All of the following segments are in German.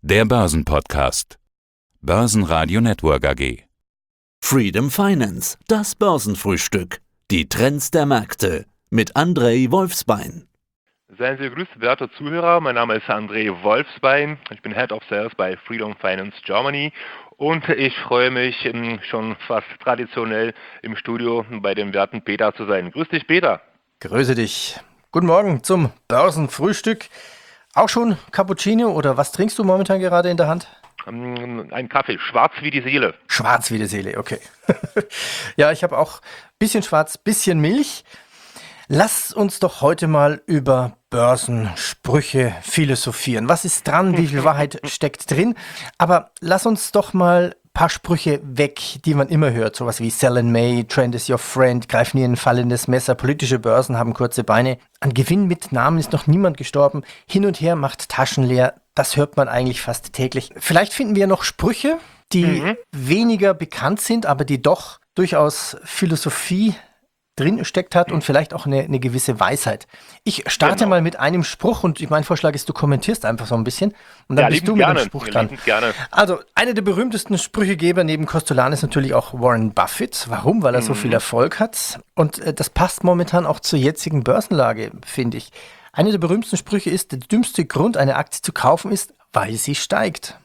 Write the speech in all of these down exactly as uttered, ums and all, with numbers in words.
Der Börsenpodcast. Börsenradio Network A G. Freedom Finance, das Börsenfrühstück. Die Trends der Märkte mit André Wolfsbein. Seien Sie gegrüßt, werte Zuhörer. Mein Name ist André Wolfsbein. Ich bin Head of Sales bei Freedom Finance Germany und ich freue mich, schon fast traditionell im Studio bei dem werten Peter zu sein. Grüß dich, Peter. Grüße dich. Guten Morgen zum Börsenfrühstück. Auch schon Cappuccino oder was trinkst du momentan gerade in der Hand? Ein Kaffee, schwarz wie die Seele. Schwarz wie die Seele, okay. Ja, ich habe auch bisschen schwarz, bisschen Milch. Lass uns doch heute mal über Börsensprüche philosophieren. Was ist dran? Wie viel Wahrheit steckt drin? Aber lass uns doch mal ein paar Sprüche weg, die man immer hört. Sowas wie Sell in May, Trend is your friend, greif nie ein fallendes Messer, politische Börsen haben kurze Beine. An Gewinn mit Namen ist noch niemand gestorben. Hin und her macht Taschen leer. Das hört man eigentlich fast täglich. Vielleicht finden wir noch Sprüche, die mhm. weniger bekannt sind, aber die doch durchaus Philosophie drin steckt hat und vielleicht auch eine, eine gewisse Weisheit. Ich starte genau. mal mit einem Spruch und mein Vorschlag ist, du kommentierst einfach so ein bisschen und dann ja, bist du mit gerne. dem Spruch dran. Gerne. Also, einer der berühmtesten Sprüchegeber neben Costellan ist natürlich auch Warren Buffett. Warum? Weil er mhm. so viel Erfolg hat und äh, das passt momentan auch zur jetzigen Börsenlage, finde ich. Einer der berühmtesten Sprüche ist, der dümmste Grund, eine Aktie zu kaufen, ist, weil sie steigt.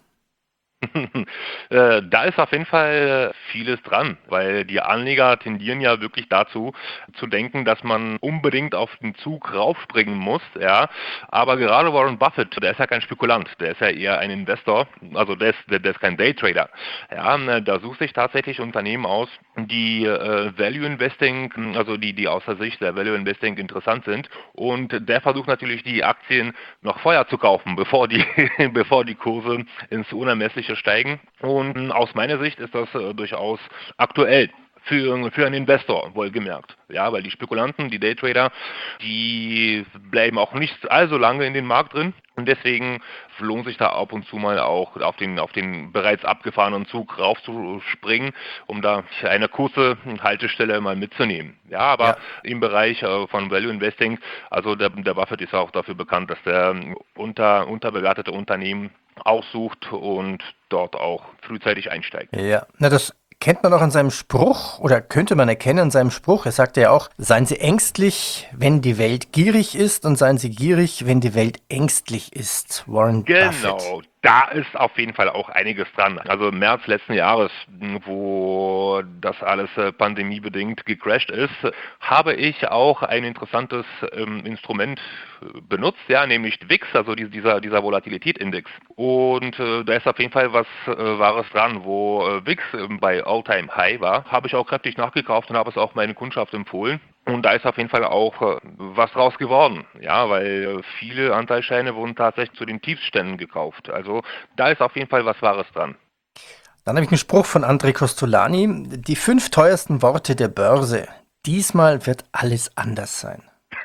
äh, da ist auf jeden Fall vieles dran, weil die Anleger tendieren ja wirklich dazu, zu denken, dass man unbedingt auf den Zug raufspringen muss, ja. Aber gerade Warren Buffett, der ist ja kein Spekulant, der ist ja eher ein Investor, also der ist, der, der ist kein Daytrader. Ja, da sucht sich tatsächlich Unternehmen aus, die äh, Value Investing, also die, die aus der Sicht der Value Investing interessant sind. Und der versucht natürlich, die Aktien noch vorher zu kaufen, bevor die, bevor die Kurse ins Unermessliche steigen. Und aus meiner Sicht ist das äh, durchaus aktuell. Für, für einen Investor, wohlgemerkt. Ja, weil die Spekulanten, die Daytrader, die bleiben auch nicht allzu lange in den Markt drin. Und deswegen lohnt sich da ab und zu mal auch auf den, auf den bereits abgefahrenen Zug raufzuspringen, um da eine kurze Haltestelle mal mitzunehmen. Ja, aber ja. im Bereich von Value Investing, also der, der Buffett ist auch dafür bekannt, dass der unter, unterbewertete Unternehmen aussucht und dort auch frühzeitig einsteigt. Ja, na das kennt man auch an seinem Spruch oder könnte man erkennen an seinem Spruch. Er sagte ja auch, seien Sie ängstlich, wenn die Welt gierig ist und seien Sie gierig, wenn die Welt ängstlich ist. Warren genau. Buffett. Da ist auf jeden Fall auch einiges dran. Also im März letzten Jahres, wo das alles pandemiebedingt gecrashed ist, habe ich auch ein interessantes ähm, Instrument benutzt, ja, nämlich V I X, also dieser, dieser Volatilitätsindex. Und äh, da ist auf jeden Fall was äh, Wahres dran, wo äh, V I X äh, bei All-Time High war, habe ich auch kräftig nachgekauft und habe es auch meiner Kundschaft empfohlen. Und da ist auf jeden Fall auch äh, was draus geworden, ja, weil äh, viele Anteilsscheine wurden tatsächlich zu den Tiefständen gekauft. Also da ist auf jeden Fall was Wahres dran. Dann habe ich einen Spruch von André Costolani. Die fünf teuersten Worte der Börse. Diesmal wird alles anders sein.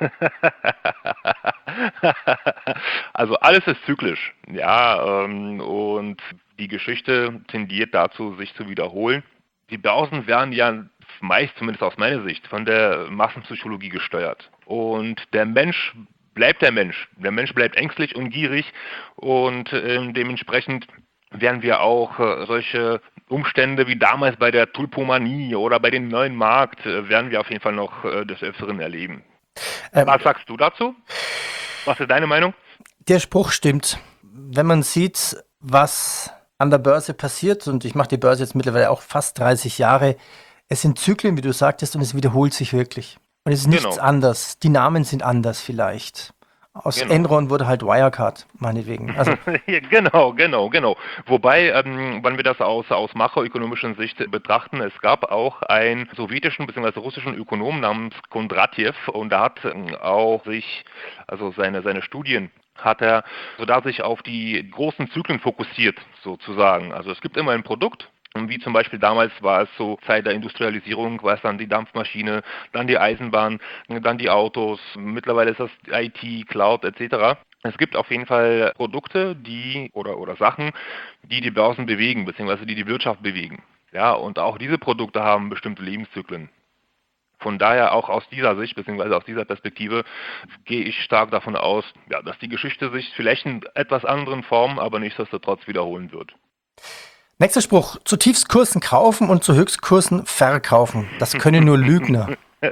Also alles ist zyklisch, ja, ähm, und die Geschichte tendiert dazu, sich zu wiederholen. Die Börsen werden ja meist, zumindest aus meiner Sicht, von der Massenpsychologie gesteuert. Und der Mensch bleibt der Mensch. Der Mensch bleibt ängstlich und gierig und äh, dementsprechend werden wir auch äh, solche Umstände wie damals bei der Tulpomanie oder bei dem neuen Markt, äh, werden wir auf jeden Fall noch äh, des Öfteren erleben. Ähm, Was sagst du dazu? Was ist deine Meinung? Der Spruch stimmt. Wenn man sieht, was an der Börse passiert, und ich mache die Börse jetzt mittlerweile auch fast dreißig Jahre, es sind Zyklen, wie du sagtest, und es wiederholt sich wirklich. Und es ist nichts genau. anders. Die Namen sind anders vielleicht. Aus genau. Enron wurde halt Wirecard, meinetwegen. Also genau, genau, genau. Wobei, ähm, wenn wir das aus, aus makroökonomischer Sicht betrachten, es gab auch einen sowjetischen bzw. russischen Ökonom namens Kondratjew und der hat ähm, auch sich, also seine, seine Studien hat er sogar sich auf die großen Zyklen fokussiert, sozusagen. Also es gibt immer ein Produkt, wie zum Beispiel damals war es so Zeit der Industrialisierung, war es dann die Dampfmaschine, dann die Eisenbahn, dann die Autos, mittlerweile ist das I T, Cloud et cetera. Es gibt auf jeden Fall Produkte, die oder oder Sachen, die die Börsen bewegen, beziehungsweise die die Wirtschaft bewegen. Ja, und auch diese Produkte haben bestimmte Lebenszyklen. Von daher auch aus dieser Sicht, beziehungsweise aus dieser Perspektive, gehe ich stark davon aus, ja, dass die Geschichte sich vielleicht in etwas anderen Formen, aber nichtsdestotrotz wiederholen wird. Nächster Spruch. Zu Tiefstkursen kaufen und zu Höchstkursen verkaufen. Das können nur Lügner.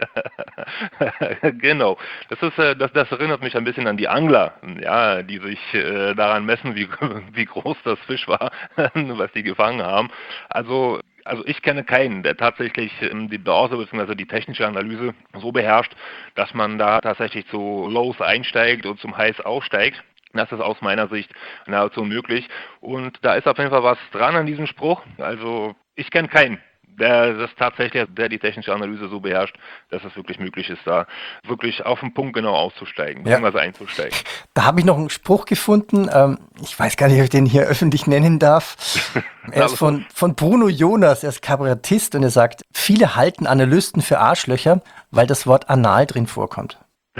Genau. Das ist, äh, das, das erinnert mich ein bisschen an die Angler, ja, die sich äh, daran messen, wie, wie groß das Fisch war, was die gefangen haben. Also, also ich kenne keinen, der tatsächlich ähm, die Börse bzw. die technische Analyse so beherrscht, dass man da tatsächlich zu Lows einsteigt und zum Highs aufsteigt. Das ist aus meiner Sicht nahezu unmöglich. Und da ist auf jeden Fall was dran an diesem Spruch. Also ich kenne keinen, der das tatsächlich, der die technische Analyse so beherrscht, dass es wirklich möglich ist, da wirklich auf den Punkt genau auszusteigen, Ja. beziehungsweise einzusteigen. Da habe ich noch einen Spruch gefunden. Ähm, ich weiß gar nicht, ob ich den hier öffentlich nennen darf. Er ist von, von Bruno Jonas, er ist Kabarettist und er sagt, viele halten Analysten für Arschlöcher, weil das Wort anal drin vorkommt.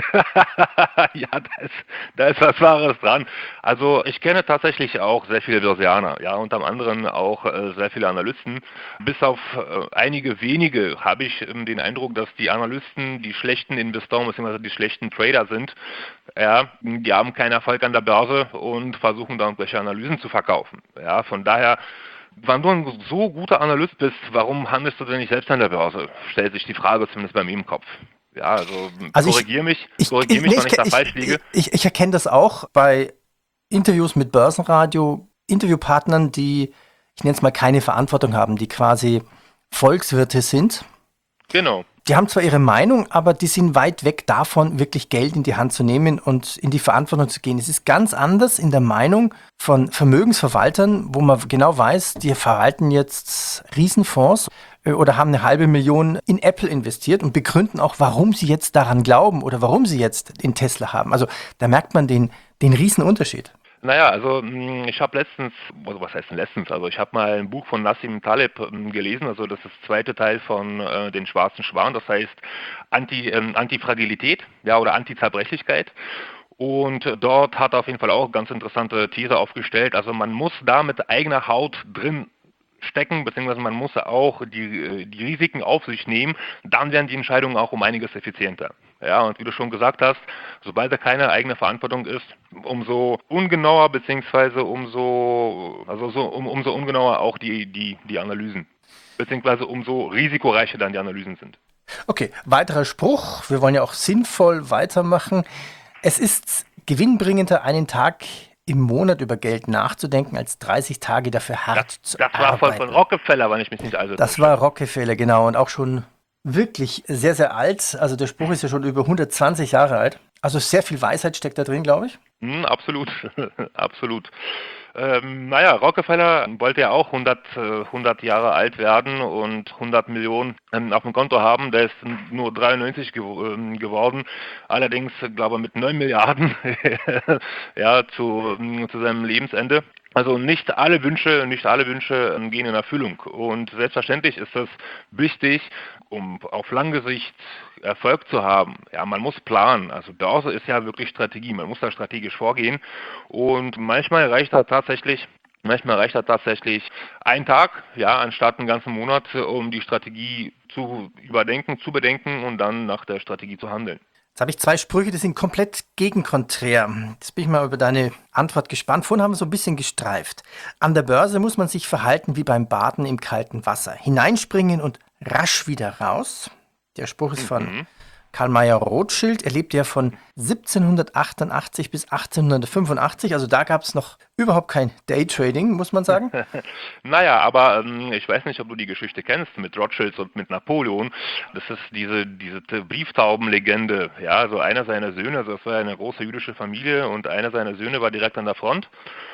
Ja, da ist, da ist was Wahres dran. Also ich kenne tatsächlich auch sehr viele Börsianer, ja, unter anderem auch äh, sehr viele Analysten. Bis auf äh, einige wenige habe ich ähm, den Eindruck, dass die Analysten die schlechten Investoren bzw. die schlechten Trader sind. Ja, die haben keinen Erfolg an der Börse und versuchen dann irgendwelche Analysen zu verkaufen. Ja, von daher, wenn du ein so guter Analyst bist, warum handelst du denn nicht selbst an der Börse? Stellt sich die Frage zumindest bei mir im Kopf. Ja, also, Also korrigier mich, ich, korrigier ich, mich, nee, wenn ich, ich, da ich, falsch liege. Ich, ich erkenne das auch bei Interviews mit Börsenradio, Interviewpartnern, die, ich nenne es mal, keine Verantwortung haben, die quasi Volkswirte sind. Genau. Die haben zwar ihre Meinung, aber die sind weit weg davon, wirklich Geld in die Hand zu nehmen und in die Verantwortung zu gehen. Es ist ganz anders in der Meinung von Vermögensverwaltern, wo man genau weiß, die verwalten jetzt Riesenfonds äh, oder haben eine halbe Million in Apple investiert und begründen auch, warum sie jetzt daran glauben oder warum sie jetzt in Tesla haben. Also da merkt man den, den Riesenunterschied. Naja, also mh, ich habe letztens, also was heißt denn letztens, also ich habe mal ein Buch von Nassim Taleb ähm, gelesen, also das ist das zweite Teil von äh, Den schwarzen Schwan, das heißt Anti, ähm, Antifragilität, ja, oder Antizerbrechlichkeit. Und äh, dort hat er auf jeden Fall auch ganz interessante These aufgestellt, also man muss da mit eigener Haut drin stecken, beziehungsweise man muss auch die, die Risiken auf sich nehmen, dann werden die Entscheidungen auch um einiges effizienter. Ja, und wie du schon gesagt hast, sobald da keine eigene Verantwortung ist, umso ungenauer, beziehungsweise umso, also so, um, umso ungenauer auch die, die, die Analysen, beziehungsweise umso risikoreicher dann die Analysen sind. Okay, weiterer Spruch. Wir wollen ja auch sinnvoll weitermachen. Es ist gewinnbringender, einen Tag im Monat über Geld nachzudenken, als dreißig Tage dafür hart Das, zu das war von, arbeiten. von Rockefeller, wenn ich mich nicht also Das war Rockefeller, genau. Und auch schon wirklich sehr, sehr alt. Also der Spruch ist ja schon über hundertzwanzig Jahre alt. Also sehr viel Weisheit steckt da drin, glaube ich. Hm, absolut, absolut. Ähm, naja, Rockefeller wollte ja auch hundert, äh, hundert Jahre alt werden und hundert Millionen ähm, auf dem Konto haben. Der ist nur dreiundneunzig gew ähm, geworden. Allerdings, äh, glaube ich, mit neun Milliarden ja, zu, ähm, zu seinem Lebensende. Also nicht alle Wünsche, nicht alle Wünsche ähm, gehen in Erfüllung. Und selbstverständlich ist es wichtig, um auf lange Sicht Erfolg zu haben. Ja, man muss planen. Also Börse ist ja wirklich Strategie. Man muss da strategisch vorgehen. Und manchmal reicht da tatsächlich Manchmal reicht da tatsächlich ein Tag, ja, anstatt einen ganzen Monat, um die Strategie zu überdenken, zu bedenken und dann nach der Strategie zu handeln. Jetzt habe ich zwei Sprüche, die sind komplett gegenkonträr. Jetzt bin ich mal über deine Antwort gespannt. Vorhin haben wir so ein bisschen gestreift. An der Börse muss man sich verhalten wie beim Baden im kalten Wasser. Hineinspringen und rasch wieder raus. Der Spruch ist von Mhm. Karl Mayer Rothschild. Er lebte ja von siebzehnhundertachtundachtzig bis achtzehnhundertfünfundachtzig. Also da gab es noch überhaupt kein Daytrading, muss man sagen. Naja, aber ähm, ich weiß nicht, ob du die Geschichte kennst mit Rothschilds und mit Napoleon. Das ist diese, diese Brieftaubenlegende. Ja, also einer seiner Söhne, also das war eine große jüdische Familie und einer seiner Söhne war direkt an der Front.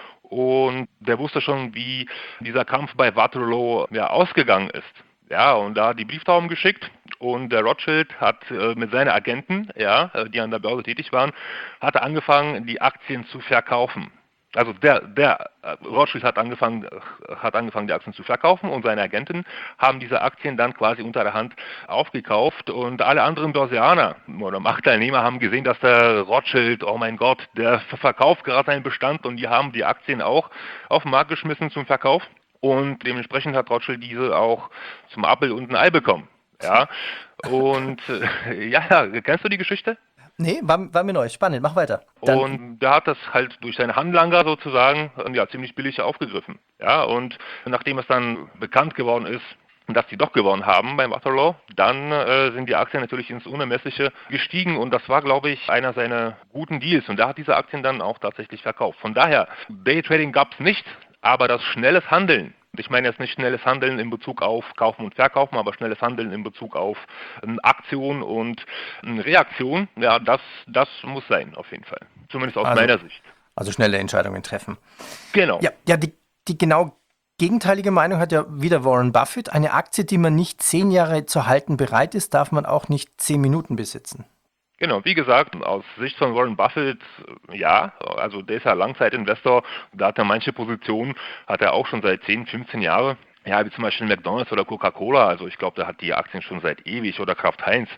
Und der wusste schon, wie dieser Kampf bei Waterloo ja, ausgegangen ist. Ja, und da hat die Brieftauben geschickt und der Rothschild hat äh, mit seinen Agenten, ja, äh, die an der Börse tätig waren, hatte angefangen, die Aktien zu verkaufen. Also der, der äh, Rothschild hat angefangen, äh, hat angefangen, die Aktien zu verkaufen und seine Agenten haben diese Aktien dann quasi unter der Hand aufgekauft und alle anderen Börsianer oder Marktteilnehmer haben gesehen, dass der Rothschild, oh mein Gott, der verkauft gerade seinen Bestand und die haben die Aktien auch auf den Markt geschmissen zum Verkauf. Und dementsprechend hat Rothschild diese auch zum Appel und ein Ei bekommen. Ja, Und äh, ja, kennst du die Geschichte? Nee, war, war mir neu. Spannend, mach weiter. Dann, Und der hat das halt durch seine Handlanger sozusagen äh, ja, ziemlich billig aufgegriffen. Ja, und nachdem es dann bekannt geworden ist, dass die doch gewonnen haben beim Waterloo, dann äh, sind die Aktien natürlich ins Unermessliche gestiegen und das war, glaube ich, einer seiner guten Deals und der hat diese Aktien dann auch tatsächlich verkauft. Von daher, Daytrading gab es nicht, aber das schnelles Handeln, ich meine jetzt nicht schnelles Handeln in Bezug auf Kaufen und Verkaufen, aber schnelles Handeln in Bezug auf äh, Aktion und äh, Reaktion, ja, das, das muss sein auf jeden Fall, zumindest aus Also- meiner Sicht. also schnelle Entscheidungen treffen. Genau. Ja, ja die, die genau gegenteilige Meinung hat ja wieder Warren Buffett. Eine Aktie, die man nicht zehn Jahre zu halten bereit ist, darf man auch nicht zehn Minuten besitzen. Genau, wie gesagt, aus Sicht von Warren Buffett, äh, ja, also der ist ja Langzeitinvestor, da hat er manche Positionen, hat er auch schon seit zehn, fünfzehn Jahren, ja, wie zum Beispiel McDonald's oder Coca-Cola, also ich glaube, der hat die Aktien schon seit ewig oder Kraft Heinz.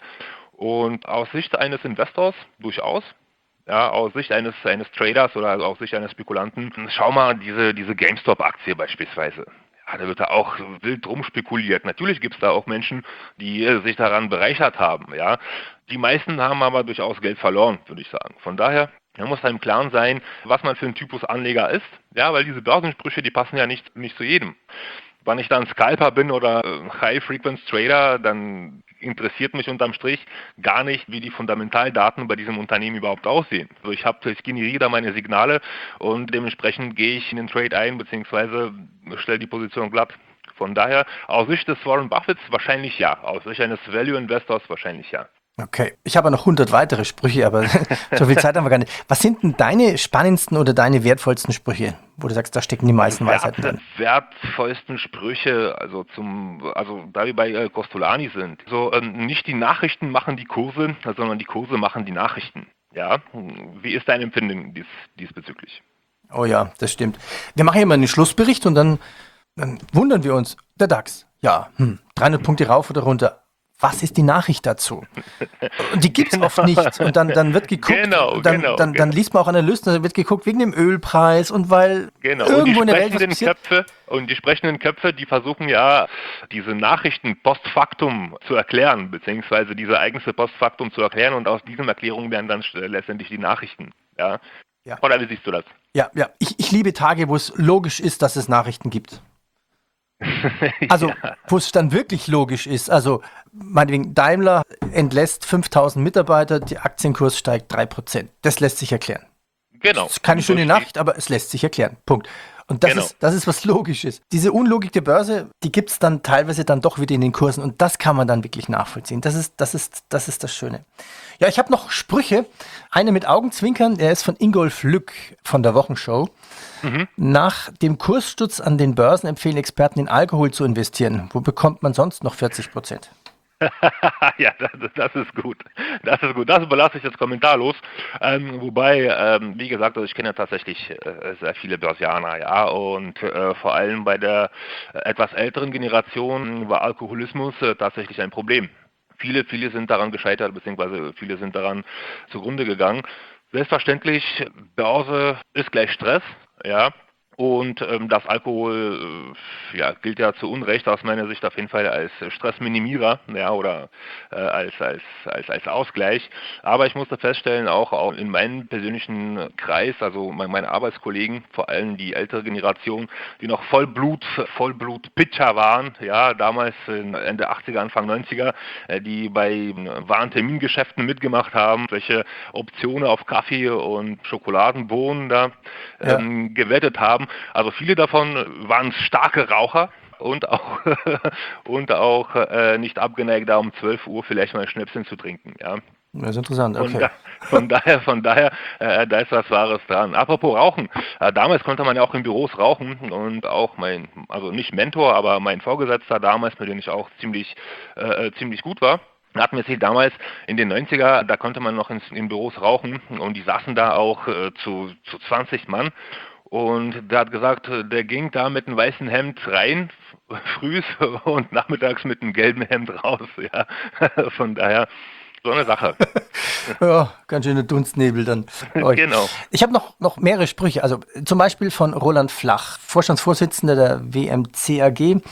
Und aus Sicht eines Investors durchaus, ja, aus Sicht eines, eines Traders oder aus Sicht eines Spekulanten, schau mal diese, diese GameStop-Aktie beispielsweise. Ja, da wird da auch wild drum spekuliert. Natürlich gibt es da auch Menschen, die äh, sich daran bereichert haben. Ja. Die meisten haben aber durchaus Geld verloren, würde ich sagen. Von daher, man muss einem Klaren sein, was man für ein Typus Anleger ist. Ja, weil diese Börsensprüche, die passen ja nicht, nicht zu jedem. Wenn ich dann Scalper bin oder äh, High-Frequency-Trader, dann interessiert mich unterm Strich gar nicht, wie die Fundamentaldaten bei diesem Unternehmen überhaupt aussehen. Also ich habe, ich generiere da meine Signale und dementsprechend gehe ich in den Trade ein, beziehungsweise stelle die Position glatt. Von daher, aus Sicht des Warren Buffetts wahrscheinlich ja, aus Sicht eines Value-Investors wahrscheinlich ja. Okay, ich habe noch hundert weitere Sprüche, aber so viel Zeit haben wir gar nicht. Was sind denn deine spannendsten oder deine wertvollsten Sprüche, wo du sagst, da stecken die meisten Weisheiten drin? Wert, wertvollsten Sprüche, also zum, also da wir bei äh, Costolani sind, so ähm, nicht die Nachrichten machen die Kurse, sondern die Kurse machen die Nachrichten. Ja, wie ist dein Empfinden dies, diesbezüglich? Oh ja, das stimmt. Wir machen immer einen Schlussbericht und dann, dann wundern wir uns. Der DAX, ja, hm, dreihundert Punkte rauf oder runter. Was ist die Nachricht dazu? Und die gibt es Genau. oft nicht. Und dann, dann wird geguckt, Genau, dann, genau, dann, dann genau. liest man auch Analysten, dann wird geguckt wegen dem Ölpreis und weil Genau, und die irgendwo in der Welt was sprechenden passiert. Köpfe, und die sprechenden Köpfe, die versuchen ja, diese Nachrichten post factum zu erklären, beziehungsweise diese Ereignisse post factum zu erklären und aus diesen Erklärungen werden dann st- letztendlich die Nachrichten. Ja? Ja. Oder wie siehst du das? Ja, ja. Ich, ich liebe Tage, wo es logisch ist, dass es Nachrichten gibt. Also, ja. wo es dann wirklich logisch ist. Also, meinetwegen, Daimler entlässt fünftausend Mitarbeiter, der Aktienkurs steigt drei Prozent. Das lässt sich erklären. Genau. Das ist keine schöne So Nachricht, aber es lässt sich erklären. Punkt. Und das, Genau. ist, das ist was Logisches. Diese Unlogik der Börse, die gibt es dann teilweise dann doch wieder in den Kursen und das kann man dann wirklich nachvollziehen. Das ist das, ist, das, ist das Schöne. Ja, ich habe noch Sprüche. Eine mit Augenzwinkern, der ist von Ingolf Lück von der Wochenshow. Mhm. Nach dem Kurssturz an den Börsen empfehlen Experten, in Alkohol zu investieren. Wo bekommt man sonst noch vierzig Prozent? Ja, das, das ist gut. Das ist gut. Das überlasse ich jetzt kommentarlos. Ähm, wobei, ähm, wie gesagt, also ich kenne ja tatsächlich äh, sehr viele Börsianer, ja, und äh, vor allem bei der äh, etwas älteren Generation war Alkoholismus äh, tatsächlich ein Problem. Viele, viele sind daran gescheitert, beziehungsweise viele sind daran zugrunde gegangen. Selbstverständlich, Börse ist gleich Stress, ja. Und ähm, das Alkohol äh, ja, gilt ja zu Unrecht aus meiner Sicht auf jeden Fall als Stressminimierer, ja, oder äh, als, als, als, als Ausgleich. Aber ich musste feststellen, auch, auch in meinem persönlichen Kreis, also mein, meine Arbeitskollegen, vor allem die ältere Generation, die noch Vollblut, Vollblut-Pitcher waren, ja, damals Ende achtziger, Anfang neunziger, äh, die bei Warentermingeschäften mitgemacht haben, welche Optionen auf Kaffee und Schokoladenbohnen da ähm, ja. gewettet haben. Also viele davon waren starke Raucher und auch und auch äh, nicht abgeneigt, da um zwölf Uhr vielleicht mal ein Schnäpschen zu trinken. Ja. Das ist interessant, okay. Da, von daher, von daher, äh, da ist was Wahres dran. Apropos Rauchen, äh, damals konnte man ja auch in Büros rauchen und auch mein, also nicht Mentor, aber mein Vorgesetzter damals, mit dem ich auch ziemlich, äh, ziemlich gut war, hat mir erzählt, damals in den neunziger, da konnte man noch in, in Büros rauchen und die saßen da auch äh, zu, zu zwanzig Mann. Und der hat gesagt, der ging da mit einem weißen Hemd rein, frühs und nachmittags mit einem gelben Hemd raus. Ja. Von daher, so eine Sache. Ja, ganz schöne Dunstnebel dann. Oh, genau. Ich habe noch, noch mehrere Sprüche, also zum Beispiel von Roland Flach, Vorstandsvorsitzender der W M C A G.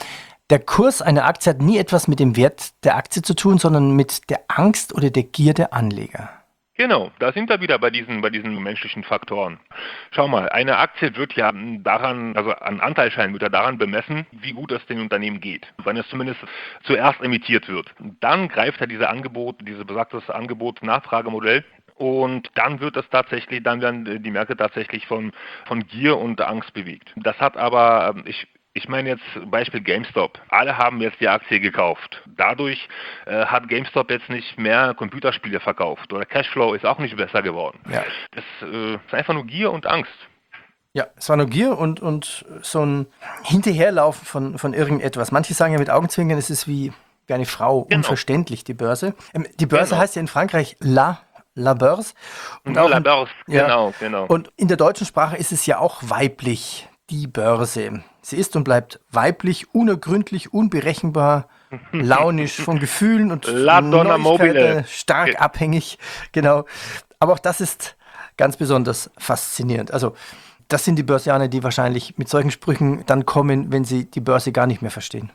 Der Kurs einer Aktie hat nie etwas mit dem Wert der Aktie zu tun, sondern mit der Angst oder der Gier der Anleger. Genau, da sind wir wieder bei diesen, bei diesen menschlichen Faktoren. Schau mal, eine Aktie wird ja daran, also an Anteilsschein wird ja daran bemessen, wie gut es dem Unternehmen geht. Wenn es zumindest zuerst emittiert wird. Dann greift ja diese Angebot, dieses besagtes Angebot-Nachfragemodell. Und dann wird es tatsächlich, dann werden die Märkte tatsächlich von, von Gier und Angst bewegt. Das hat aber, ich Ich meine jetzt Beispiel GameStop. Alle haben jetzt die Aktie gekauft. Dadurch äh, hat GameStop jetzt nicht mehr Computerspiele verkauft oder Cashflow ist auch nicht besser geworden. Ja. Das äh, ist einfach nur Gier und Angst. Ja, es war nur Gier und, und so ein Hinterherlaufen von, von irgendetwas. Manche sagen ja mit Augenzwinkern, es ist wie, wie eine Frau, genau. Unverständlich, die Börse. Ähm, die Börse Genau. heißt ja in Frankreich La, La Börse. Und La auch in, Börse, ja, genau, genau. Und in der deutschen Sprache ist es ja auch weiblich, die Börse. Sie ist und bleibt weiblich, unergründlich, unberechenbar, launisch, von Gefühlen und La Donna Neuigkeiten, Mobile. stark Ge- abhängig. Genau. Aber auch das ist ganz besonders faszinierend. Also das sind die Börsianer, die wahrscheinlich mit solchen Sprüchen dann kommen, wenn sie die Börse gar nicht mehr verstehen.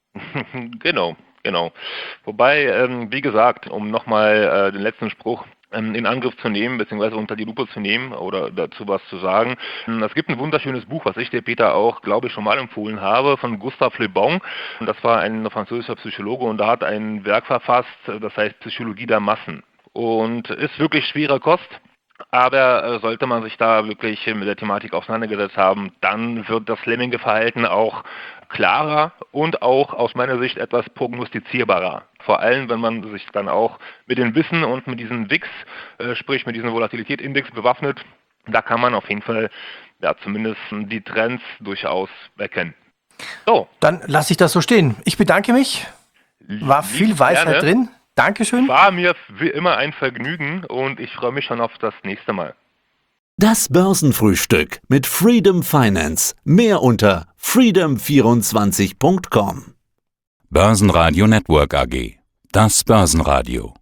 Genau, genau. Wobei, ähm, wie gesagt, um nochmal äh, den letzten Spruch ähm, in Angriff zu nehmen, beziehungsweise unter die Lupe zu nehmen oder dazu was zu sagen. Ähm, Es gibt ein wunderschönes Buch, was ich dir, Peter, auch, glaube ich, schon mal empfohlen habe, von Gustave Le Bon. Und das war ein französischer Psychologe und da hat ein Werk verfasst, das heißt Psychologie der Massen. Und ist wirklich schwere Kost. Aber äh, sollte man sich da wirklich mit der Thematik auseinandergesetzt haben, dann wird das Lemminge-Verhalten auch klarer und auch aus meiner Sicht etwas prognostizierbarer. Vor allem, wenn man sich dann auch mit dem Wissen und mit diesem W I X, äh, sprich mit diesem Volatilitätsindex bewaffnet, da kann man auf jeden Fall ja zumindest die Trends durchaus erkennen. So. Dann lasse ich das so stehen. Ich bedanke mich. War viel Liebend Weisheit gerne. drin. Dankeschön. War mir wie immer ein Vergnügen und ich freue mich schon auf das nächste Mal. Das Börsenfrühstück mit Freedom Finance. Mehr unter freedom vierundzwanzig punkt com. Börsenradio Network A G. Das Börsenradio.